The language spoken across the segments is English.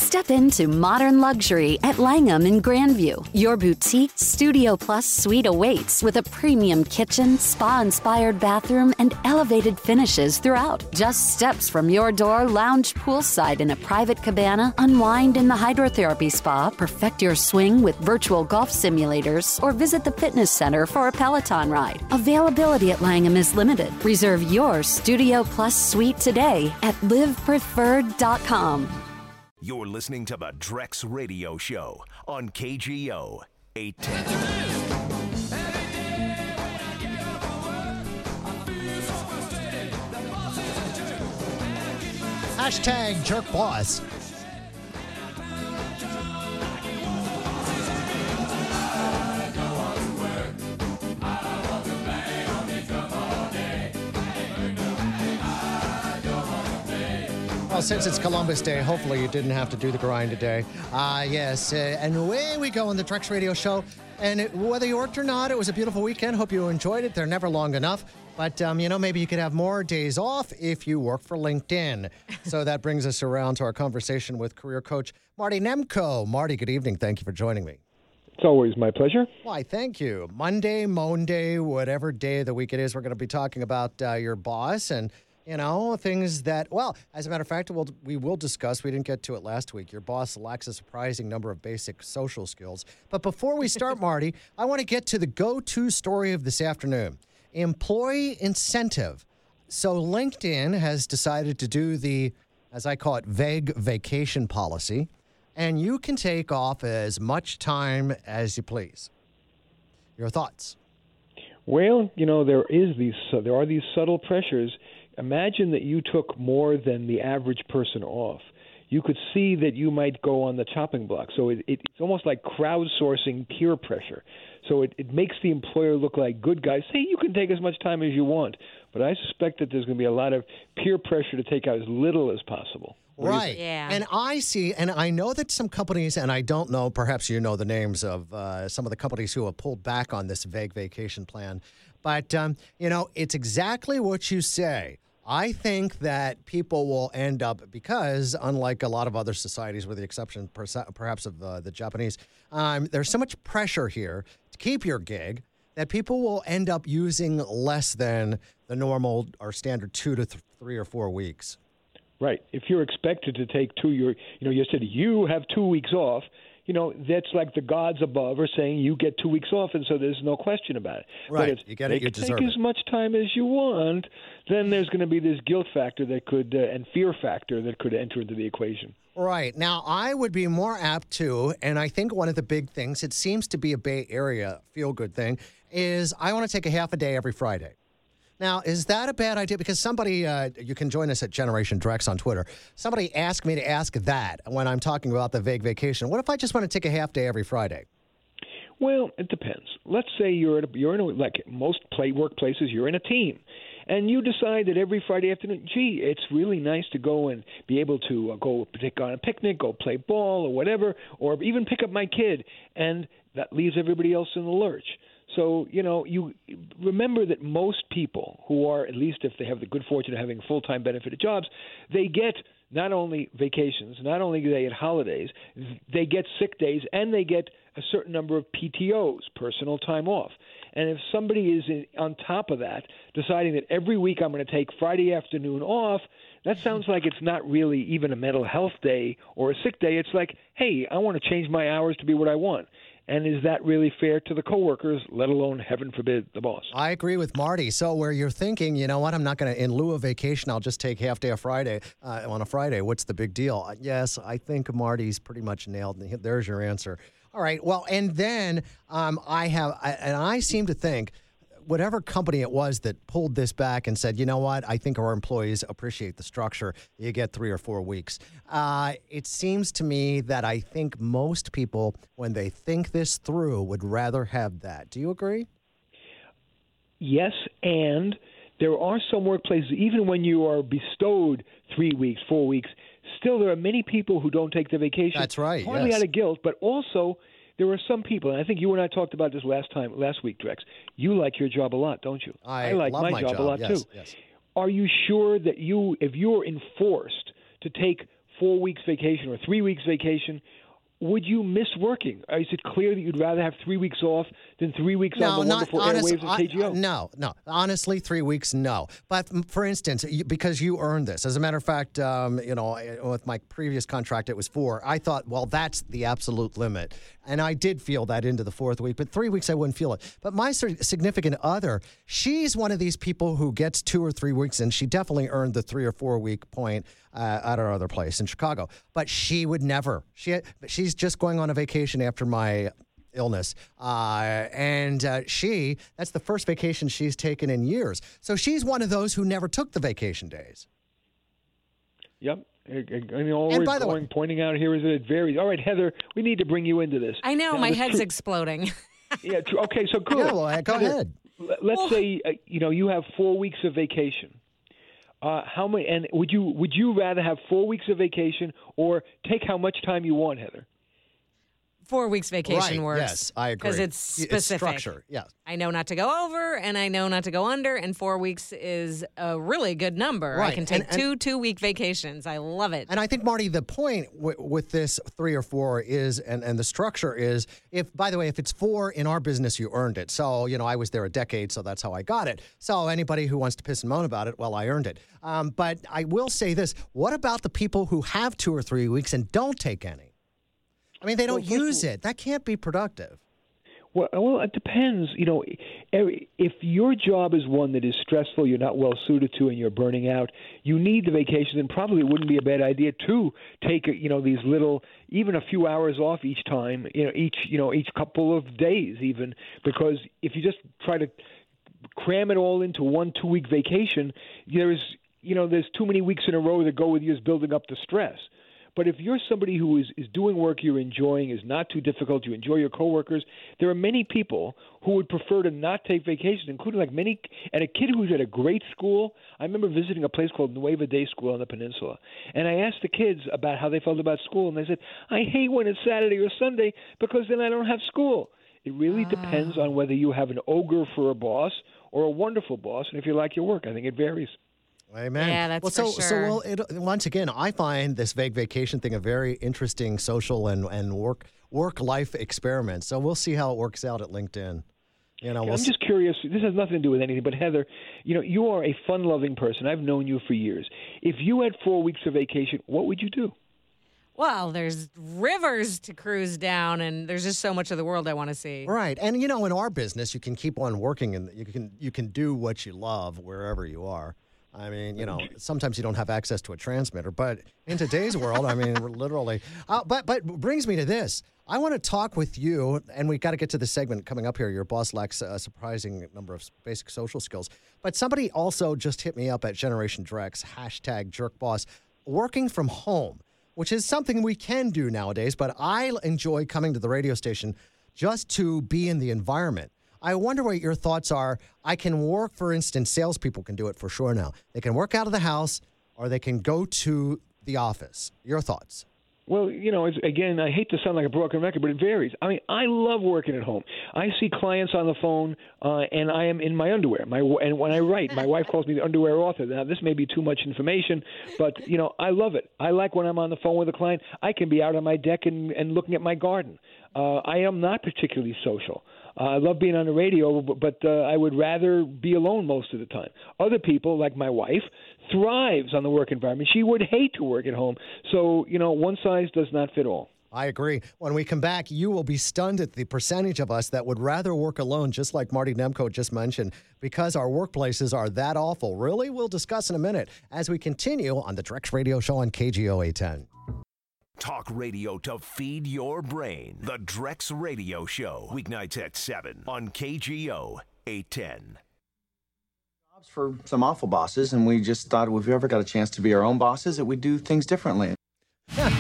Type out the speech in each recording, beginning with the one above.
Step into modern luxury at Langham in Grandview. Your boutique Studio Plus suite awaits with a premium kitchen, spa-inspired bathroom, and elevated finishes throughout. Just steps from your door, lounge poolside in a private cabana, unwind in the hydrotherapy spa, perfect your swing with virtual golf simulators, or visit the fitness center for a Peloton ride. Availability at Langham is limited. Reserve your Studio Plus suite today at livepreferred.com. You're listening to the Drex Radio Show on KGO 810. Hashtag jerk boss. Well, since it's Columbus Day, hopefully you didn't have to do the grind today. Yes, and away we go on the Drex Radio Show. And whether you worked or not, it was a beautiful weekend. Hope you enjoyed it. They're never long enough. But, maybe you could have more days off if you work for LinkedIn. So that brings us around to our conversation with career coach Marty Nemko. Marty, good evening. Thank you for joining me. It's always my pleasure. Why, thank you. Monday, whatever day of the week it is, we're going to be talking about your boss and things that, well, as a matter of fact, we will discuss. We didn't get to it last week. Your boss lacks a surprising number of basic social skills. But before we start, Marty, I want to get to the go-to story of this afternoon. Employee incentive. So LinkedIn has decided to do the, as I call it, vague vacation policy, and you can take off as much time as you please. Your thoughts? Well, there are these subtle pressures. Imagine that you took more than the average person off. You could see that you might go on the chopping block. So it's almost like crowdsourcing peer pressure. So it makes the employer look like good guys. Say you can take as much time as you want, but I suspect that there's going to be a lot of peer pressure to take out as little as possible. Right. Yeah. And I know that some companies, and I don't know, perhaps you know the names of some of the companies who have pulled back on this vague vacation plan. But, it's exactly what you say. I think that people will end up, because unlike a lot of other societies, with the exception perhaps of the Japanese, there's so much pressure here to keep your gig that people will end up using less than the normal or standard 2 to 3 or 4 weeks. Right. If you're expected to take you said you have 2 weeks off. That's like the gods above are saying you get 2 weeks off, and so there's no question about it. Right. But if you get it, you deserve take it. as much time as you want, then there's going to be this guilt factor that could and fear factor that could enter into the equation. Right. Now, I would be more apt to, and I think one of the big things, it seems to be a Bay Area feel-good thing, is I want to take a half a day every Friday. Now, is that a bad idea? Because somebody, you can join us at Generation Drex on Twitter. Somebody asked me to ask that when I'm talking about the vague vacation. What if I just want to take a half day every Friday? Well, it depends. Let's say you're in like most workplaces, you're in a team. And you decide that every Friday afternoon, it's really nice to go and be able to go on a picnic, go play ball or whatever, or even pick up my kid. And that leaves everybody else in the lurch. So, you remember that most people who are, at least if they have the good fortune of having full-time benefited jobs, they get not only vacations, not only do they get holidays, they get sick days, and they get a certain number of PTOs, personal time off. And if somebody is on top of that, deciding that every week I'm going to take Friday afternoon off, that sounds like it's not really even a mental health day or a sick day. It's like, hey, I want to change my hours to be what I want. And is that really fair to the coworkers, let alone, heaven forbid, the boss? I agree with Marty. So where you're thinking, you know what, I'm not going to, in lieu of vacation, I'll just take half day of Friday on a Friday. What's the big deal? Yes, I think Marty's pretty much nailed. There's your answer. All right. Well, and then I seem to think whatever company it was that pulled this back and said, you know what, I think our employees appreciate the structure. You get 3 or 4 weeks. It seems to me that I think most people, when they think this through, would rather have that. Do you agree? Yes, and there are some workplaces, even when you are bestowed 3 weeks, 4 weeks, still there are many people who don't take the vacation. That's right, Partly yes. out of guilt, but also there are some people, and I think you and I talked about this last week, Drex. You like your job a lot, don't you? I like love my job a lot, yes, too. Yes. Are you sure that if you're enforced to take 4 weeks vacation or 3 weeks vacation, would you miss working? Is it clear that you'd rather have 3 weeks off than 3 weeks on the wonderful airwaves of KGO? No. Honestly, 3 weeks, no. But for instance, because you earned this. As a matter of fact, with my previous contract, it was 4. I thought, well, that's the absolute limit. And I did feel that into the 4th week. But 3 weeks, I wouldn't feel it. But my significant other, she's one of these people who gets 2 or 3 weeks, and she definitely earned the 3 or 4 week point at our other place in Chicago. But she would never. She's just going on a vacation after my illness. That's the first vacation she's taken in years. So she's one of those who never took the vacation days. Yep. And by the way, pointing out here is that it varies. All right, Heather, we need to bring you into this. I know, my head's exploding. Yeah, okay, so good. Yeah, well, go ahead. Let's say, you have 4 weeks of vacation. How many? And would you rather have 4 weeks of vacation or take how much time you want, Heather? 4 weeks vacation works. Yes, I agree. Because it's specific. It's structure, yes. I know not to go over, and I know not to go under, and 4 weeks is a really good number. Right. I can take two-week vacations. I love it. And I think, Marty, the point with this 3 or 4 is, and the structure is, if it's 4 in our business, you earned it. So, I was there a decade, so that's how I got it. So anybody who wants to piss and moan about it, well, I earned it. But I will say this. What about the people who have 2 or 3 weeks and don't take any? I mean, they don't use it. That can't be productive. Well, it depends. If your job is one that is stressful, you're not well suited to, and you're burning out, you need the vacation. Then probably it wouldn't be a bad idea to take these little, even a few hours off each time, each couple of days, even, because if you just try to cram it all into 1 2-week vacation, there's too many weeks in a row that go with you is building up the stress. But if you're somebody who is doing work you're enjoying, is not too difficult, you enjoy your coworkers, there are many people who would prefer to not take vacations, including and a kid who's at a great school. I remember visiting a place called Nueva Day School on the peninsula, and I asked the kids about how they felt about school, and they said, I hate when it's Saturday or Sunday because then I don't have school. It really depends on whether you have an ogre for a boss or a wonderful boss, and if you like your work. I think it varies. Amen. Yeah, that's for sure. Once again, I find this vague vacation thing a very interesting social and work-life experiment. So we'll see how it works out at LinkedIn. I'm just curious. This has nothing to do with anything, but Heather, you are a fun-loving person. I've known you for years. If you had 4 weeks of vacation, what would you do? Well, there's rivers to cruise down, and there's just so much of the world I want to see. Right. And, in our business, you can keep on working, and you can do what you love wherever you are. I mean, sometimes you don't have access to a transmitter, but in today's world, I mean, we're literally. But brings me to this. I want to talk with you, and we got to get to the segment coming up here. Your boss lacks a surprising number of basic social skills. But somebody also just hit me up at Generation Drex, #JerkBoss, working from home, which is something we can do nowadays. But I enjoy coming to the radio station just to be in the environment. I wonder what your thoughts are. I can work, for instance, salespeople can do it for sure now. They can work out of the house or they can go to the office. Your thoughts? Well, again, I hate to sound like a broken record, but it varies. I mean, I love working at home. I see clients on the phone, and I am in my underwear. And when I write, my wife calls me the underwear author. Now, this may be too much information, but, I love it. I like when I'm on the phone with a client, I can be out on my deck and looking at my garden. I am not particularly social. I love being on the radio, but I would rather be alone most of the time. Other people, like my wife, thrives on the work environment. She would hate to work at home. So, one size does not fit all. I agree. When we come back, you will be stunned at the percentage of us that would rather work alone, just like Marty Nemko just mentioned, because our workplaces are that awful. Really? We'll discuss in a minute as we continue on the Drex Radio Show on KGO 810. Talk radio to feed your brain. The Drex Radio Show. Weeknights at 7 on KGO 810. Jobs for some awful bosses, and we just thought if we ever got a chance to be our own bosses, that we'd do things differently. Yeah,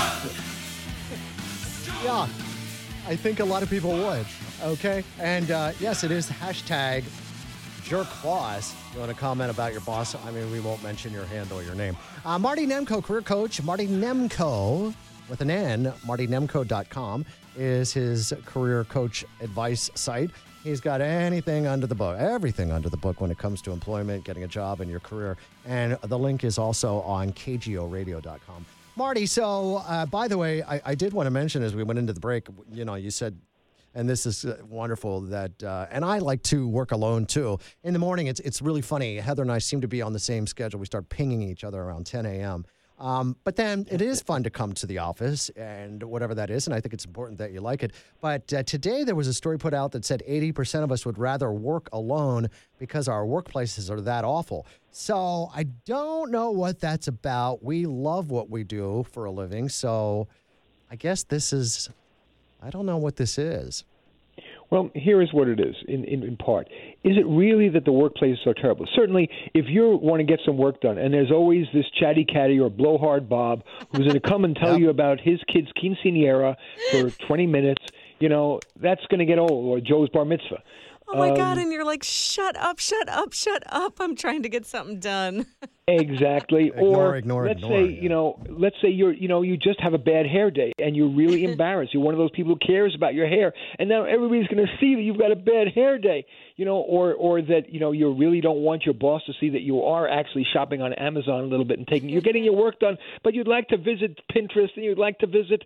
I think a lot of people would. Okay? And yes, it is #JerkBoss. You want to comment about your boss? I mean, we won't mention your handle, your name. Marty Nemko, career coach. Marty Nemko, with an N, MartyNemko.com is his career coach advice site. He's got everything under the book when it comes to employment, getting a job in your career. And the link is also on KGORadio.com. Marty, so by the way, I did want to mention as we went into the break, you said, and this is wonderful that, and I like to work alone too. In the morning, it's really funny. Heather and I seem to be on the same schedule. We start pinging each other around 10 a.m. But then it is fun to come to the office and whatever that is, and I think it's important that you like it. But today there was a story put out that said 80% of us would rather work alone because our workplaces are that awful. So I don't know what that's about. We love what we do for a living, so I guess I don't know what this is. Well, here is what it is, in part. Is it really that the workplaces are terrible? Certainly, if you want to get some work done, and there's always this chatty Catty or blowhard Bob who's going to come and tell you about his kid's quinceañera for 20 minutes, that's going to get old, or Joe's bar mitzvah. Oh, my God, and you're like, shut up. I'm trying to get something done. Exactly. Let's say you just have a bad hair day and you're really embarrassed. You're one of those people who cares about your hair, and now everybody's going to see that you've got a bad hair day. Or that you really don't want your boss to see that you are actually shopping on Amazon a little bit and you're getting your work done, but you'd like to visit Pinterest and you'd like to visit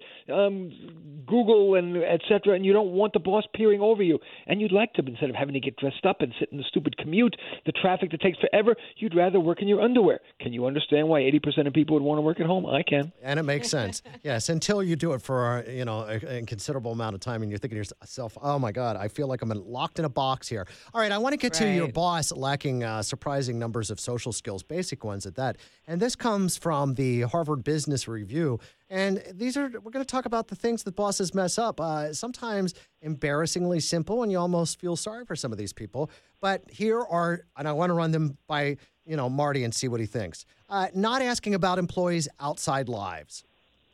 Google and et cetera, and you don't want the boss peering over you, and you'd like to, instead of having to get dressed up and sit in the stupid commute, the traffic that takes forever, you'd rather work in your underwear. Can you understand why 80% of people would want to work at home? I can. And it makes sense. Yes, until you do it for a considerable amount of time and you're thinking to yourself, oh my God, I feel like I'm locked in a box here. All right, I want to get to your boss lacking surprising numbers of social skills, basic ones at that. And this comes from the Harvard Business Review. And we're going to talk about the things that bosses mess up. Sometimes embarrassingly simple, and you almost feel sorry for some of these people. But and I want to run them by, Marty and see what he thinks. Not asking about employees' outside lives.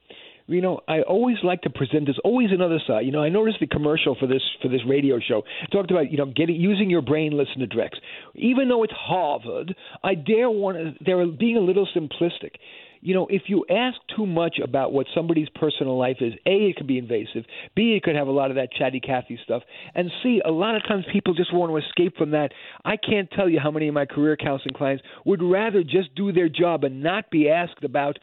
I always like to present there's always another side. I noticed the commercial for this radio show. It talked about, using your brain, listen to Drex. Even though it's Harvard, they're being a little simplistic. If you ask too much about what somebody's personal life is, A, it could be invasive, B, it could have a lot of that chatty Cathy stuff, and C, a lot of times people just want to escape from that. I can't tell you how many of my career counseling clients would rather just do their job and not be asked about,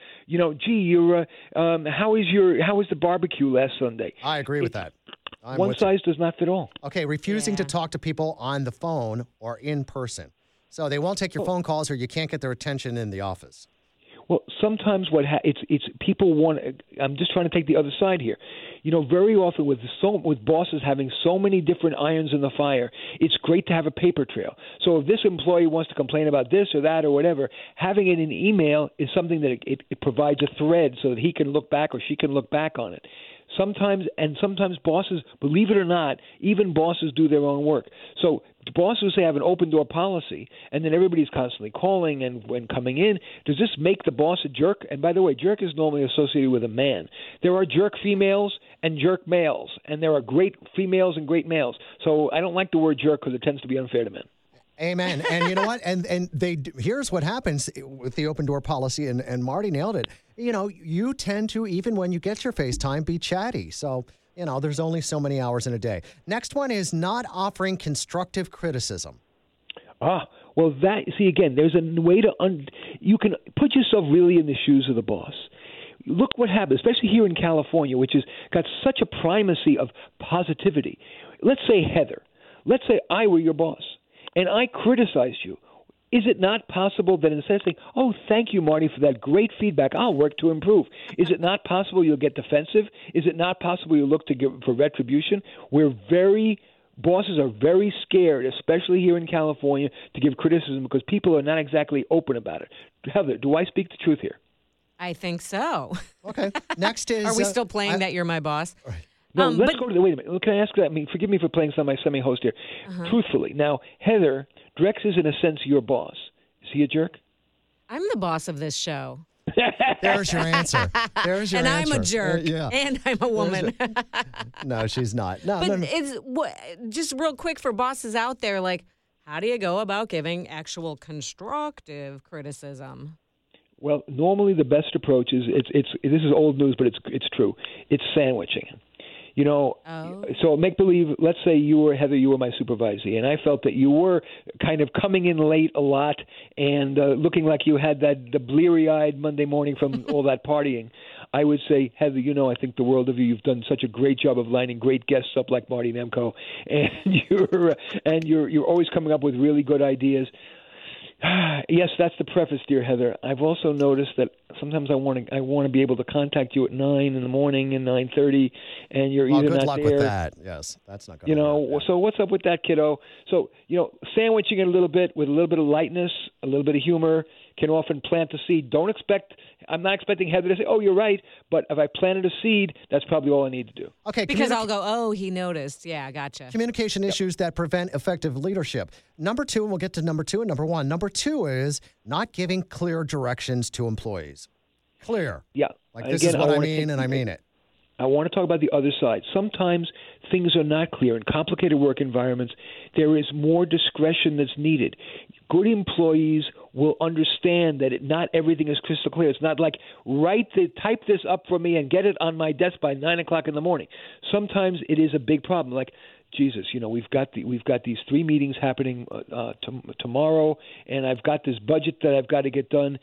how was the barbecue last Sunday? I agree with that. One size does not fit all. Okay, refusing to talk to people on the phone or in person. So they won't take your phone calls, or you can't get their attention in the office. Well, sometimes it's people want. I'm just trying to take the other side here. Very often with bosses having so many different irons in the fire, it's great to have a paper trail. So if this employee wants to complain about this or that or whatever, having it in email is something that it provides a thread so that he can look back or she can look back on it. Sometimes bosses, believe it or not, even bosses do their own work. So bosses say have an open door policy, and then everybody's constantly calling and when coming in. Does this make the boss a jerk? And by the way, jerk is normally associated with a man. There are jerk females and jerk males, and there are great females and great males. So I don't like the word jerk because it tends to be unfair to men. Amen. And you know what? And here's what happens with the open door policy, and Marty nailed it. You tend to, even when you get your FaceTime, be chatty. So, there's only so many hours in a day. Next one is not offering constructive criticism. Well, again, there's a way to you can put yourself really in the shoes of the boss. Look what happened, especially here in California, which has got such a primacy of positivity. Let's say, Heather, let's say I were your boss, and I criticized you. Is it not possible that instead of saying, oh, thank you, Marty, for that great feedback, I'll work to improve, is it not possible you'll get defensive? Is it not possible you'll look for retribution? Bosses are very scared, especially here in California, to give criticism because people are not exactly open about it. Heather, do I speak the truth here? I think so. Okay. Next is... Are we still playing that you're my boss? Right. No, let's go to wait a minute. Can I ask that? Forgive me for playing my semi-host here. Truthfully, now, Heather, Drex is in a sense your boss. Is he a jerk? I'm the boss of this show. There's your answer. And I'm a jerk. Yeah. And I'm a woman. No, she's not. No. It's just real quick for bosses out there, how do you go about giving actual constructive criticism? Well, normally the best approach is this is old news, but it's true. It's sandwiching. So make believe, let's say Heather, you were my supervisor, and I felt that you were kind of coming in late a lot and looking like you had the bleary-eyed Monday morning from all that partying. I would say, Heather, I think the world of you. You've done such a great job of lining great guests up like Marty Nemko, and you're always coming up with really good ideas. Yes, that's the preface, dear Heather. I've also noticed that sometimes I want to be able to contact you at 9 in the morning and 9:30, and you're either good not luck there. with that. Yes, that's not going to work. So what's up with that, kiddo? So sandwiching it a little bit with a little bit of lightness, a little bit of humor can often plant the seed. I'm not expecting Heather to say, "Oh, you're right," but if I planted a seed, that's probably all I need to do. Okay, because I'll go, "Oh, he noticed." Yeah, gotcha. Communication issues that prevent effective leadership. Number 2, and we'll get to number 2 and number 1. Number 2 is not giving clear directions to employees. Clear. Yeah. Like, this is what I mean, and I mean it. I want to talk about the other side. Sometimes things are not clear. In complicated work environments, there is more discretion that's needed. Good employees will understand that not everything is crystal clear. It's not like, type this up for me and get it on my desk by 9 o'clock in the morning. Sometimes it is a big problem. Like, Jesus, we've got these 3 meetings happening tomorrow, and I've got this budget that I've got to get done.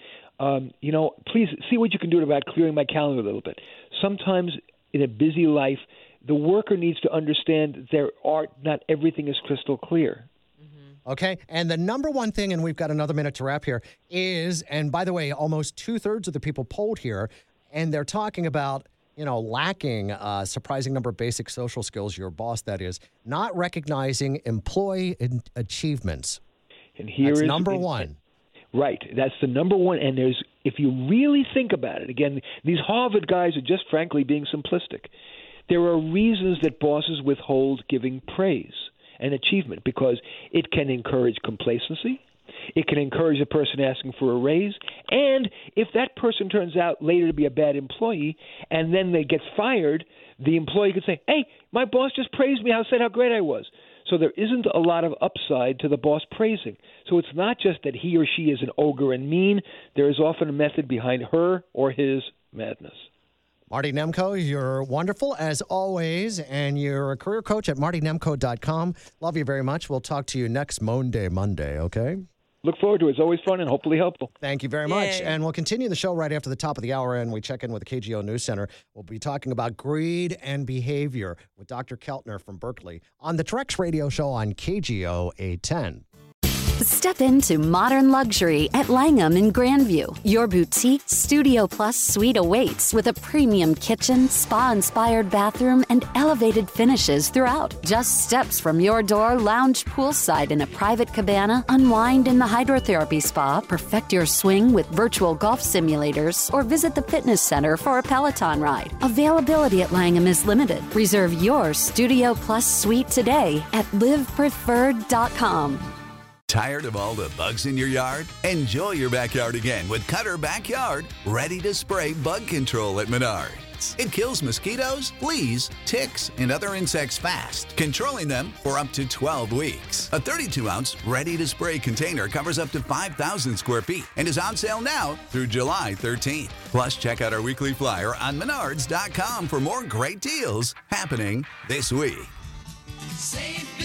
Please see what you can do about clearing my calendar a little bit. Sometimes in a busy life, the worker needs to understand not everything is crystal clear. Okay, and the number 1 thing, and we've got another minute to wrap here, is, and by the way, almost 2/3 of the people polled here, and they're talking about, lacking a surprising number of basic social skills, your boss, that is, not recognizing employee achievements. And that's number 1. Right. That's the number 1. And if you really think about it, again, these Harvard guys are just frankly being simplistic. There are reasons that bosses withhold giving praise and achievement because it can encourage complacency. It can encourage a person asking for a raise. And if that person turns out later to be a bad employee and then they get fired, the employee could say, "Hey, my boss just praised me, said how great I was." So there isn't a lot of upside to the boss praising. So it's not just that he or she is an ogre and mean. There is often a method behind her or his madness. Marty Nemko, you're wonderful as always, and you're a career coach at martynemko.com. Love you very much. We'll talk to you next Monday, okay? Look forward to it. It's always fun and hopefully helpful. Thank you very much. And we'll continue the show right after the top of the hour, and we check in with the KGO News Center. We'll be talking about greed and behavior with Dr. Keltner from Berkeley on the Drex Radio Show on KGO 810. Step into modern luxury at Langham in Grandview. Your boutique Studio Plus suite awaits with a premium kitchen, spa-inspired bathroom, and elevated finishes throughout. Just steps from your door, lounge poolside in a private cabana, unwind in the hydrotherapy spa, perfect your swing with virtual golf simulators, or visit the fitness center for a Peloton ride. Availability at Langham is limited. Reserve your Studio Plus suite today at livepreferred.com. Tired of all the bugs in your yard? Enjoy your backyard again with Cutter Backyard, ready to spray bug control at Menards. It kills mosquitoes, fleas, ticks, and other insects fast, controlling them for up to 12 weeks. A 32-ounce ready-to-spray container covers up to 5,000 square feet and is on sale now through July 13th. Plus, check out our weekly flyer on Menards.com for more great deals happening this week. Save